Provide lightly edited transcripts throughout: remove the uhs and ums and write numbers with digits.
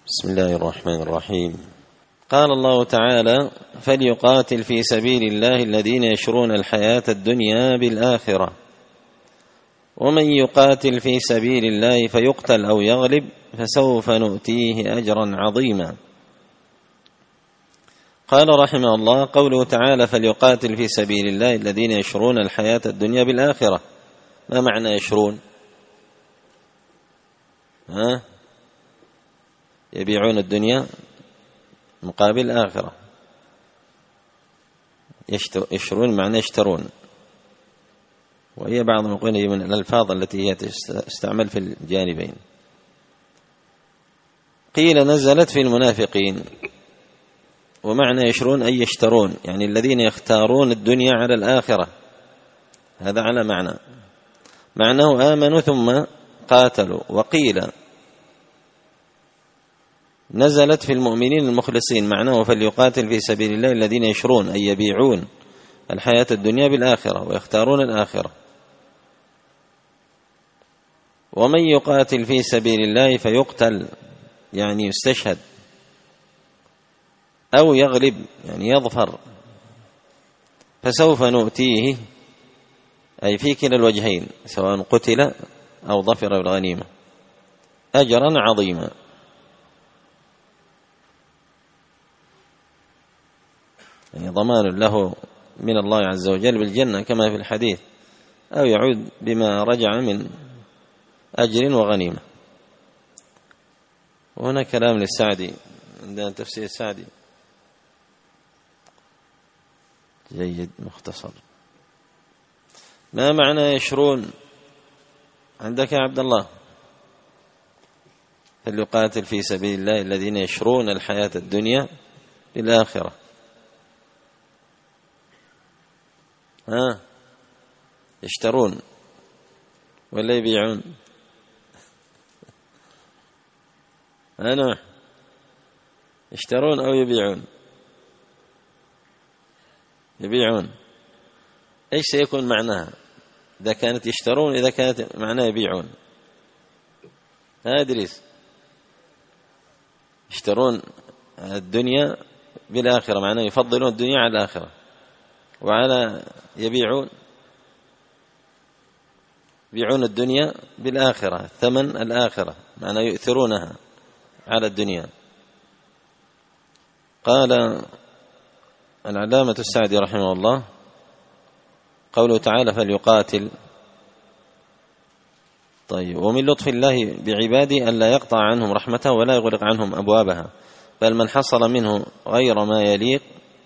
بسم الله الرحمن الرحيم. قال الله تعالى: فليقاتل في سبيل الله الذين يشرون الحياة الدنيا بالآخرة ومن يقاتل في سبيل الله فيقتل أو يغلب فسوف نؤتيه أجرا عظيما. قال رحمه الله: قوله تعالى: فليقاتل في سبيل الله الذين يشرون الحياة الدنيا بالآخرة. ما معنى يشرون؟ يبيعون الدنيا مقابل الآخرة. يشرون معنى يشترون، وهي بعضهم يقول من الألفاظ التي هي تستعمل في الجانبين. قيل نزلت في المنافقين، ومعنى يشرون أي يشترون، يعني الذين يختارون الدنيا على الآخرة. هذا على معناه آمنوا ثم قاتلوا. وقيل نزلت في المؤمنين المخلصين، معناه فليقاتل في سبيل الله الذين يشرون أي يبيعون الحياة الدنيا بالآخرة ويختارون الآخرة. ومن يقاتل في سبيل الله فيقتل يعني يستشهد، أو يغلب يعني يظفر، فسوف نؤتيه أي في كلا الوجهين سواء قتل أو ظفر بالغنيمة أجرا عظيما. يعني ضمان له من الله عز وجل بالجنة كما في الحديث، أو يعود بما رجع من أجر وغنيمة. وهنا كلام للسعدي عندنا تفسير السعدي جيد مختصر. ما معنى يشرون عندك يا عبد الله؟ فليقاتل في سبيل الله الذين يشرون الحياة الدنيا بالآخرة. يشترون ولا يبيعون؟ أنا يشترون أو يبيعون؟ يبيعون. إيش سيكون معناها إذا كانت يشترون، إذا كانت معناها يبيعون؟ أدريس. يشترون الدنيا بالآخرة معناه يفضلون الدنيا على الآخرة، وعلى يبيعون الدنيا بالآخرة، ثمن الآخرة معناه يؤثرونها على الدنيا. قال العلامة السعدي رحمه الله: قوله تعالى فليقاتل. طيب، ومن لطف الله بعباده ألا يقطع عنهم رحمته ولا يغلق عنهم أبوابها، بل من حصل منه غير ما يليق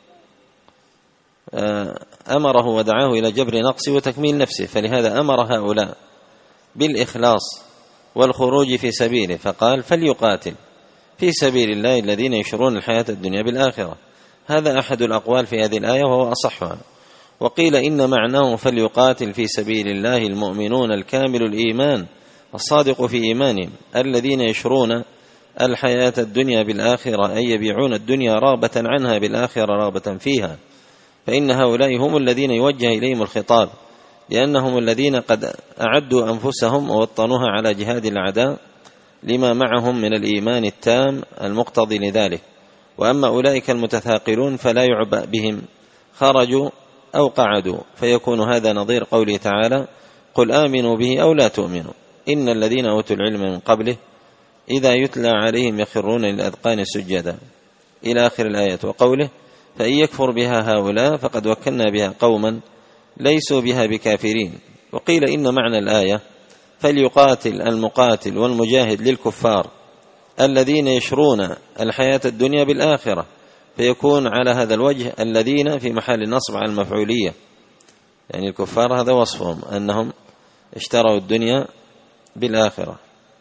أمره ودعاه إلى جبر نقصه وتكميل نفسه، فلهذا أمر هؤلاء بالإخلاص والخروج في سبيله، فقال فليقاتل في سبيل الله الذين يشرون الحياة الدنيا بالآخرة. هذا أحد الأقوال في هذه الآية وهو أصحها. وقيل إن معناه فليقاتل في سبيل الله المؤمنون الكامل الإيمان الصادق في إيمانهم الذين يشرون الحياة الدنيا بالآخرة، أي يبيعون الدنيا رغبة عنها بالآخرة رغبة فيها، فإن هؤلاء هم الذين يوجه إليهم الخطاب، لأنهم الذين قد أعدوا أنفسهم ووطنوها على جهاد الأعداء لما معهم من الإيمان التام المقتضي لذلك. وأما أولئك المتثاقلون فلا يعبأ بهم، خرجوا أو قعدوا، فيكون هذا نظير قوله تعالى: قل آمنوا به أو لا تؤمنوا إن الذين أوتوا العلم من قبله إذا يتلى عليهم يخرون للأذقان سجدا إلى آخر الآية. وقوله: فإن يكفر بها هؤلاء فقد وكلنا بها قوما ليسوا بها بكافرين. وقيل إن معنى الآية فليقاتل المقاتل والمجاهد للكفار الذين يشرون الحياة الدنيا بالآخرة، فيكون على هذا الوجه الذين في محل النصب على المفعولية، يعني الكفار هذا وصفهم أنهم اشتروا الدنيا بالآخرة.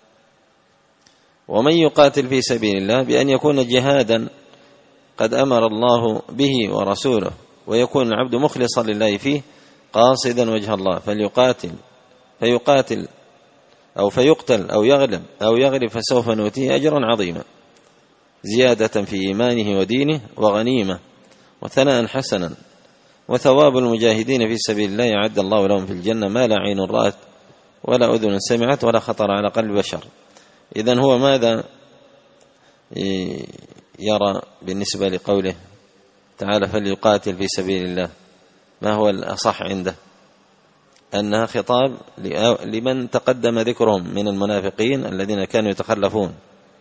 ومن يقاتل في سبيل الله بأن يكون جهادا قد أمر الله به ورسوله، ويكون العبد مخلصا لله فيه قاصدا وجه الله، فيقاتل أو فيقتل أو يغلب فسوف نؤتيه أجرا عظيما، زيادة في إيمانه ودينه وغنيمة وثناء حسنا. وثواب المجاهدين في سبيل الله أعد الله لهم في الجنة ما لا عين رأت ولا أذن سمعت ولا خطر على قلب بشر. إذن هو ماذا يرى بالنسبة لقوله تعالى فليقاتل في سبيل الله ما هو الأصح عنده؟ أنها خطاب لمن تقدم ذكرهم من المنافقين الذين كانوا يتخلفون،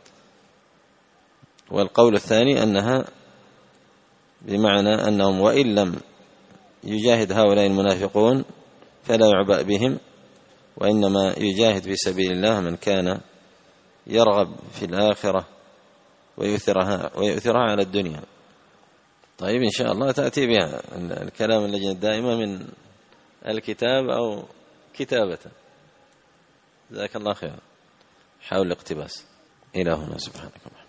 والقول الثاني أنها بمعنى أنهم وإن لم يجاهد هؤلاء المنافقون فلا يعبأ بهم، وإنما يجاهد في سبيل الله من كان يرغب في الآخرة ويؤثرها على الدنيا. طيب إن شاء الله تأتي بها الكلام اللجنة الدائمة من الكتاب أو كتابة. جزاك الله خير. حاول الاقتباس. إلى هنا سبحانك.